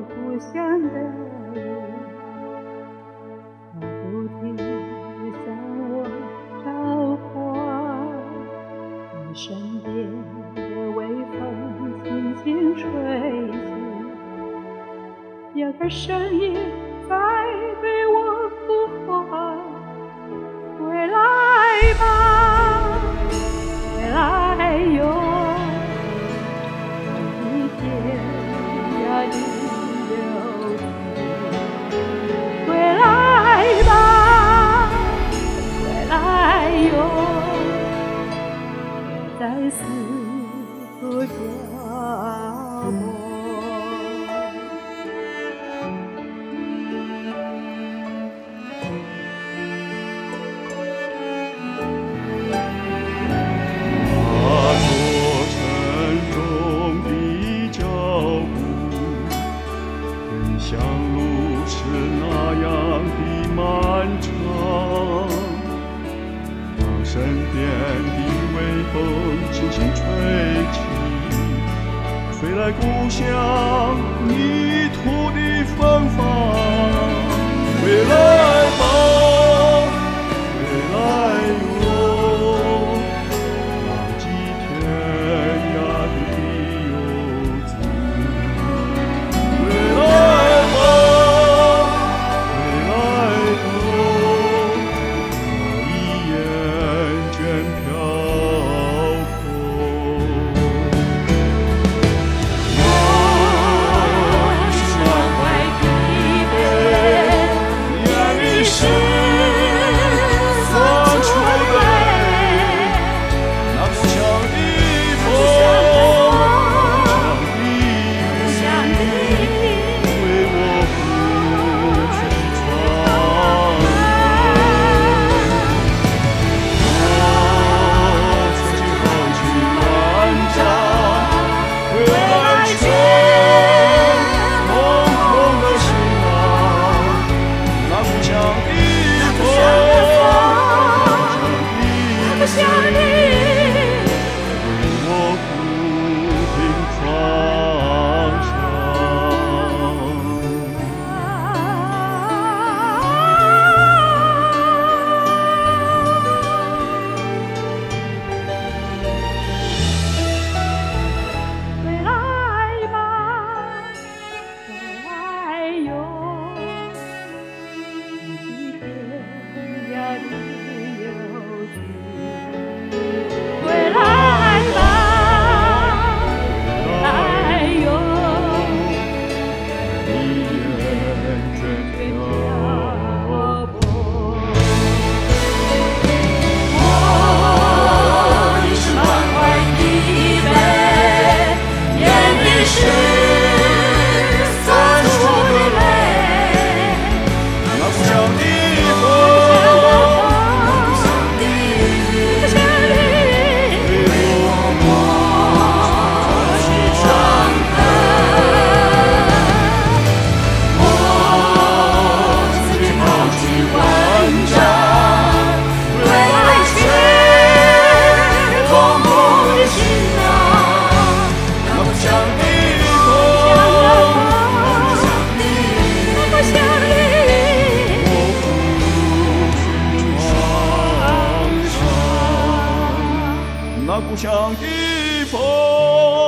故乡的路，它不停地向我召唤。你身边的微风轻轻吹起，有个声音在对我呼唤：归来吧，归来哟。天涯的游子，归来吧，归来哟，别再四处漂泊。 像路是那样的漫长，当身边的微风轻轻吹起，吹来故乡泥土的芬芳。归来吧，归来哟，浪迹天涯的游子。归来那故乡的风。